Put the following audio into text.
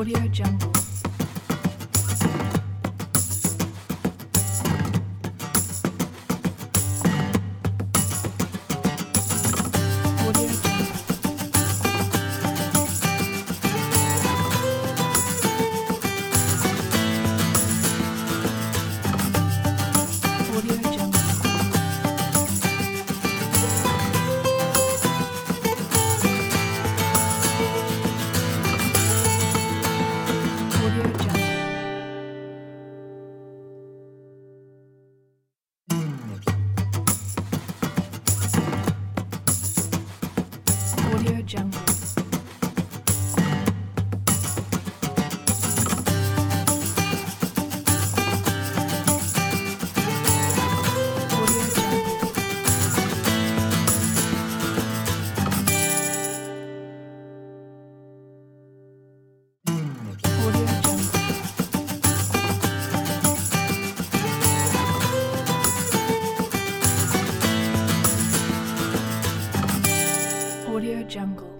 Audio Jungle. Audio Jungle. Audio Jungle. Audio Jungle. Audio Jungle. Audio Jungle. Audio Jungle. Audio Jungle.